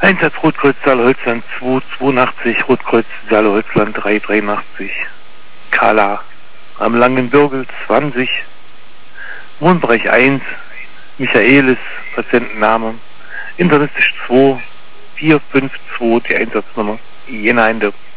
Einsatz Rotkreuz Saale-Holzland 282, Rotkreuz Saale-Holzland 383. Kala am Langenbürgel 20. Wohnbereich 1, Michaelis, Patientenname, internistisch 2, 452, die Einsatznummer, Jena Ende.